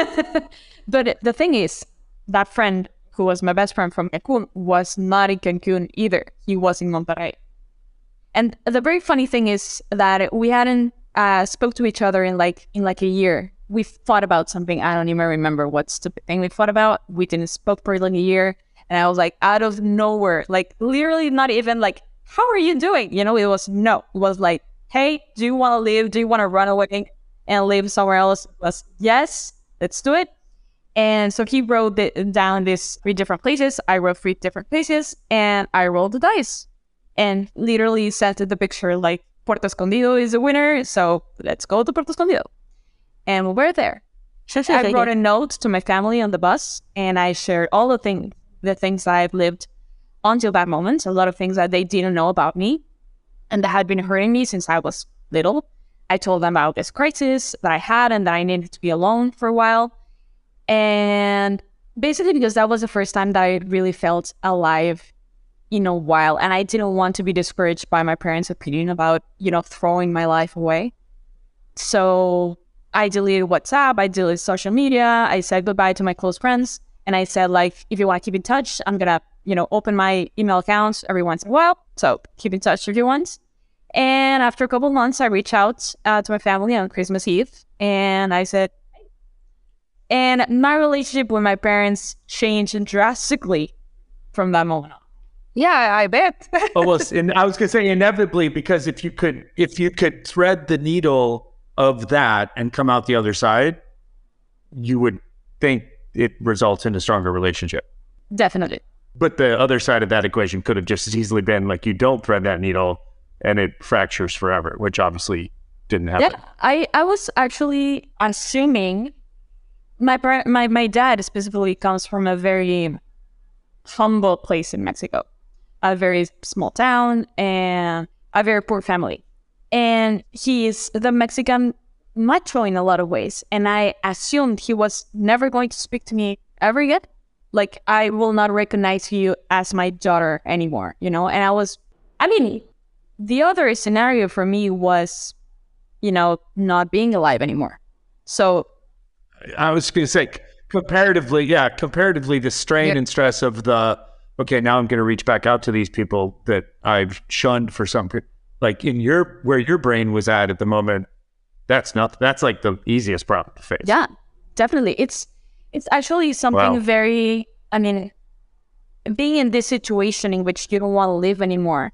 But the thing is, that friend who was my best friend from Cancun was not in Cancun either. He was in Monterrey. And the very funny thing is that we hadn't spoke to each other in like a year. We thought about something. I don't even remember what stupid thing we thought about. We didn't spoke for like a year. And I was like, out of nowhere, like literally not even like, how are you doing? You know, it was like, hey, do you want to leave? Do you want to run away and live somewhere else? It was, yes, let's do it. And so he wrote down these 3 different places. I wrote 3 different places and I rolled the dice and literally sent the picture like Puerto Escondido is the winner. So let's go to Puerto Escondido. And we were there. I wrote a note to my family on the bus and I shared all the things I've lived until that moment. A lot of things that they didn't know about me and that had been hurting me since I was little. I told them about this crisis that I had and that I needed to be alone for a while. And basically because that was the first time that I really felt alive in a while. And I didn't want to be discouraged by my parents' opinion about, throwing my life away. So I deleted WhatsApp, I deleted social media, I said goodbye to my close friends. And I said, like, if you want to keep in touch, I'm going to, open my email accounts every once in a while. So keep in touch if you want. And after a couple of months, I reached out to my family on Christmas Eve. And I said, and my relationship with my parents changed drastically from that moment on. Yeah, I bet. Almost, and I was going to say inevitably, because if you could thread the needle of that and come out the other side, you would think it results in a stronger relationship. Definitely. But the other side of that equation could have just as easily been like you don't thread that needle and it fractures forever, which obviously didn't happen. Yeah, I was actually assuming my dad specifically comes from a very humble place in Mexico, a very small town and a very poor family. And he is the Mexican macho in a lot of ways. And I assumed he was never going to speak to me ever again. Like, I will not recognize you as my daughter anymore, And the other scenario for me was, not being alive anymore. So I was going to say, comparatively, the strain and stress of okay, now I'm going to reach back out to these people that I've shunned for some, like where your brain was at the moment, that's like the easiest problem to face. Yeah, definitely. It's actually something very, being in this situation in which you don't want to live anymore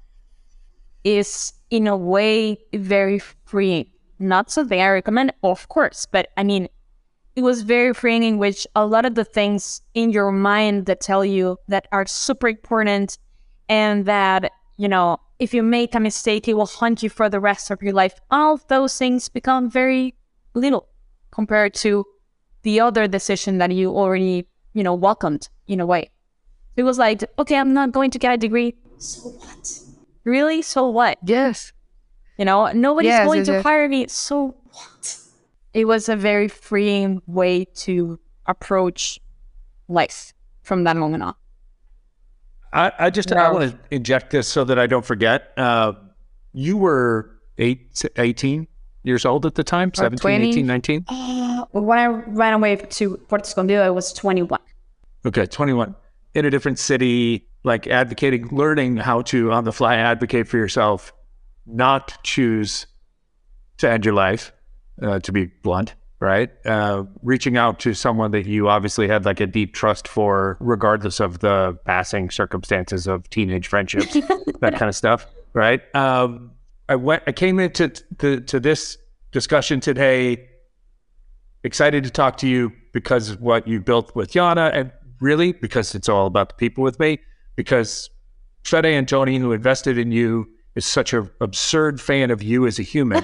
is in a way very freeing. Not something I recommend, of course, but it was very freeing, in which a lot of the things in your mind that tell you that are super important, and that, you know, if you make a mistake, it will haunt you for the rest of your life. All of those things become very little compared to the other decision that you already, you know, welcomed in a way. It was like, okay, I'm not going to get a degree. So what? Really? So what? Yes. You know, nobody's Yes, going yes, to yes. hire me. So what? It was a very freeing way to approach life from that moment on. I want to inject this so that I don't forget. You were 18 years old at the time, 17, 20. 18, 19? When I ran away to Puerto Escondido, I was 21. Okay, 21. In a different city, like advocating, learning how to, on the fly, advocate for yourself, not choose to end your life, to be blunt, right? Reaching out to someone that you obviously had like a deep trust for, regardless of the passing circumstances of teenage friendships, that kind of stuff, right? I came into to this discussion today excited to talk to you because of what you built with Yana, and really because it's all about the people with me, because Fede Antoni, who invested in you, is such an absurd fan of you as a human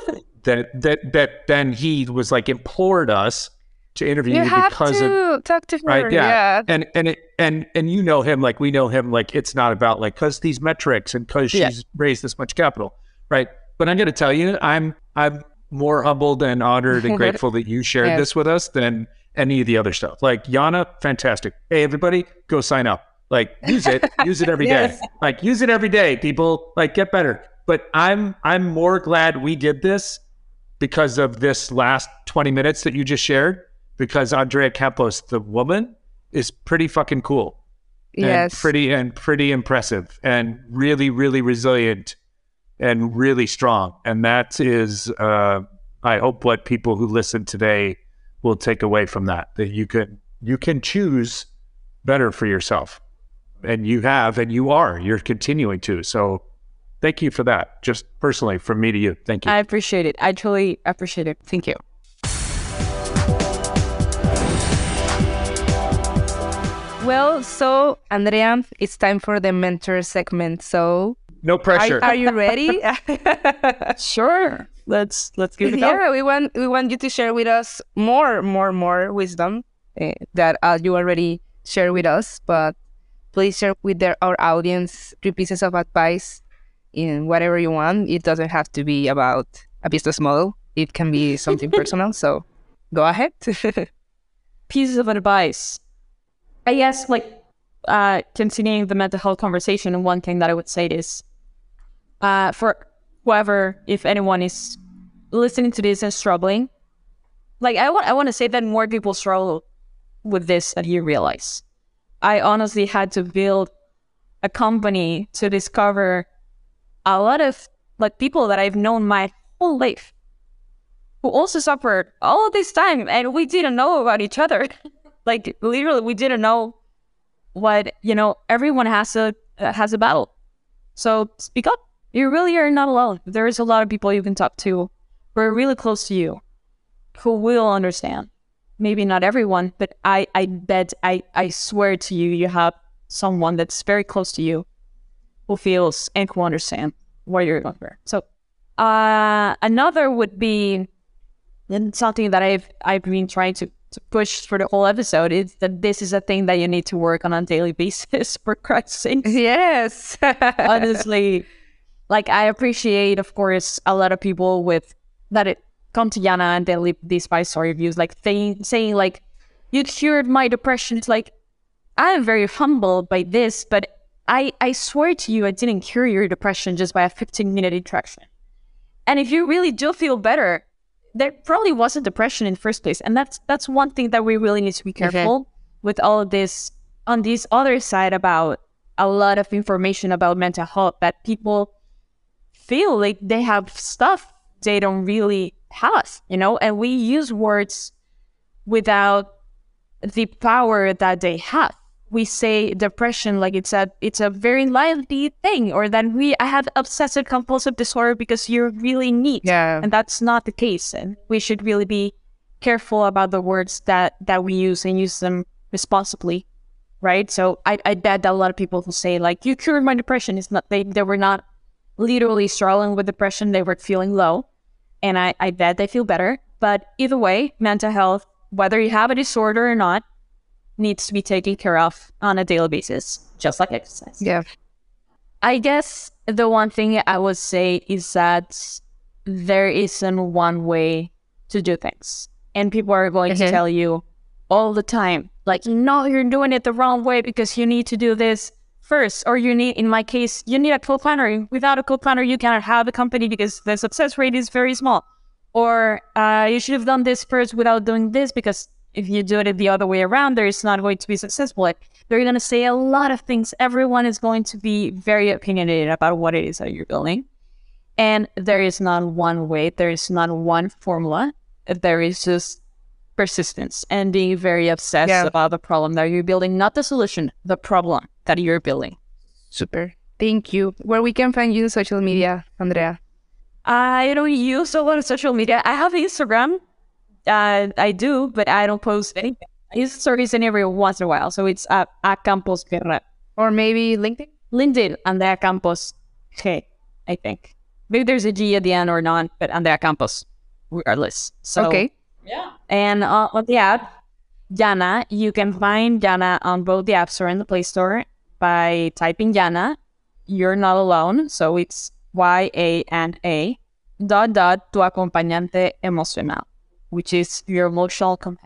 that then he was like implored us to interview you have because to of talk to her. right, yeah. Yeah. And you know him like we know him, like it's not about like because these metrics and because she's raised this much capital, right? But I'm going to tell you, I'm more humbled and honored and grateful that you shared Yes. this with us than any of the other stuff. Like Yana, fantastic. Hey, everybody, go sign up. Like use it every day. Yes. Like use it every day. People like get better. But I'm more glad we did this because of this last 20 minutes that you just shared. Because Andrea Campos, the woman, is pretty fucking cool. Yes. And pretty impressive and really, really resilient and really strong. And that is, I hope what people who listen today will take away from that you can choose better for yourself. And you have, and you're continuing to. So thank you for that. Just personally from me to you. Thank you. I appreciate it. I truly appreciate it. Thank you. Well, so Andrea, it's time for the mentor segment. So No pressure. are you ready? Sure. Let's give it a go. Yeah, we want you to share with us more wisdom that you already shared with us, but please share with our audience 3 pieces of advice in whatever you want. It doesn't have to be about a business model. It can be something personal. So go ahead. Pieces of advice. I guess, like, continuing the mental health conversation, and one thing that I would say is, for whoever, if anyone is listening to this and struggling, like, I want to say that more people struggle with this than you realize. I honestly had to build a company to discover a lot of, like, people that I've known my whole life who also suffered all this time, and we didn't know about each other. Like, literally, we didn't know what, everyone has a battle. So speak up. You really are not alone. There is a lot of people you can talk to who are really close to you, who will understand. Maybe not everyone, but I bet, I swear to you, you have someone that's very close to you who feels and who understands what you're going through. So another would be, and something that I've been trying to push for the whole episode, is that this is a thing that you need to work on a daily basis, for Christ's sake. Yes. Honestly, like, I appreciate, of course, a lot of people come to Yana and they leave these 5-star reviews, like saying like, you cured my depression. It's like, I'm very humbled by this, but I swear to you, I didn't cure your depression just by a 15-minute interaction. And if you really do feel better, there probably wasn't depression in the first place. And that's one thing that we really need to be careful with all of this on this other side, about a lot of information about mental health, that people feel like they have stuff they don't really have, and we use words without the power that they have. We say depression like it's a very lively thing, or that I have obsessive compulsive disorder because you're really neat. Yeah. And that's not the case. And we should really be careful about the words that we use and use them responsibly, right? So I bet that a lot of people who say like, you cured my depression, it's not, they were not literally struggling with depression, they were feeling low. And I bet they feel better. But either way, mental health, whether you have a disorder or not, needs to be taken care of on a daily basis, just like exercise. Yeah. I guess the one thing I would say is that there isn't one way to do things. And people are going to tell you all the time, like, no, you're doing it the wrong way because you need to do this first. Or you need, in my case, you need a co-planner. Without a co-planner, you cannot have a company because the success rate is very small. Or you should have done this first without doing this, because if you do it the other way around, there is not going to be successful. They're going to say a lot of things. Everyone is going to be very opinionated about what it is that you're building. And there is not one way. There is not one formula. There is just persistence and being very obsessed about the problem that you're building, not the solution, the problem that you're building. Super. Thank you. Where we can find you on social media, Andrea? I don't use a lot of social media. I have Instagram. I do, but I don't post anything. I use stories in every once in a while. So it's at Campos Guerra. Or maybe LinkedIn? LinkedIn, Andrea Campos G, I think. Maybe there's a G at the end or not, but Andrea Campos, regardless. So, okay. Yeah. And on the app, Yana, you can find Yana on both the App Store and the Play Store by typing Yana. You're not alone. So it's YANA ... tu acompañante emocional, which is your emotional companion.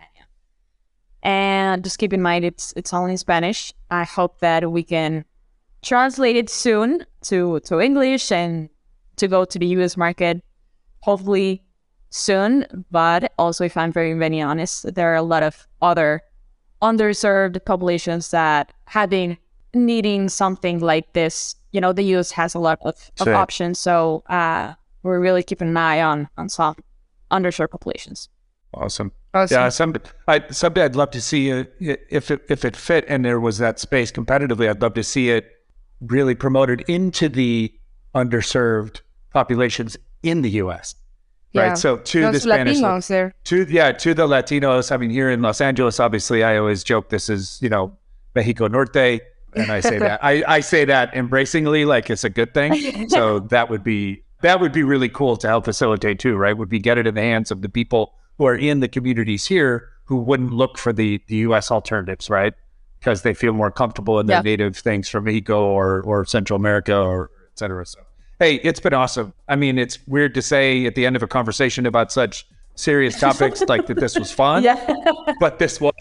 And just keep in mind, it's only in Spanish. I hope that we can translate it soon to English and to go to the US market, hopefully soon. But also, if I'm very honest, there are a lot of other underserved populations that have been needing something like this. You know, the US has a lot of options. So we're really keeping an eye on some underserved populations. Awesome. Yeah, someday I'd love to see it, if it fit and there was that space competitively. I'd love to see it really promoted into the underserved populations in the U.S. Yeah. Right. So to the Spanish, Latinos there. to the Latinos. I mean, here in Los Angeles, obviously, I always joke this is Mexico Norte, and I say that I say that embracingly, like it's a good thing. So that would be really cool to help facilitate too, right? Would be get it in the hands of the people who are in the communities here who wouldn't look for the U.S. alternatives, right? Because they feel more comfortable in their native things from Mexico or Central America or et cetera. So, hey, it's been awesome. I mean, it's weird to say at the end of a conversation about such serious topics like that this was fun. But this was,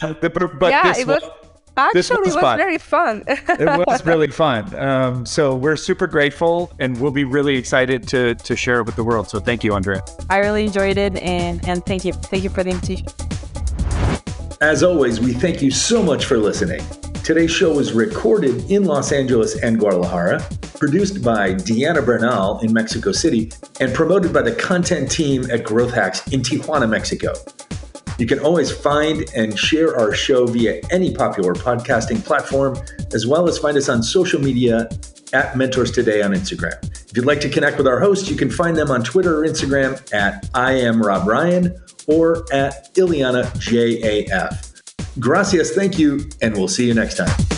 It was very fun. It was really fun. So we're super grateful and we'll be really excited to share it with the world. So thank you, Andrea. I really enjoyed it and thank you. Thank you for the invitation. As always, we thank you so much for listening. Today's show was recorded in Los Angeles and Guadalajara, produced by Deanna Bernal in Mexico City, and promoted by the content team at Growth Hacks in Tijuana, Mexico. You can always find and share our show via any popular podcasting platform, as well as find us on social media at Mentors Today on Instagram. If you'd like to connect with our hosts, you can find them on Twitter or Instagram at I am Rob Ryan or at Ileana JAF. Gracias, thank you, and we'll see you next time.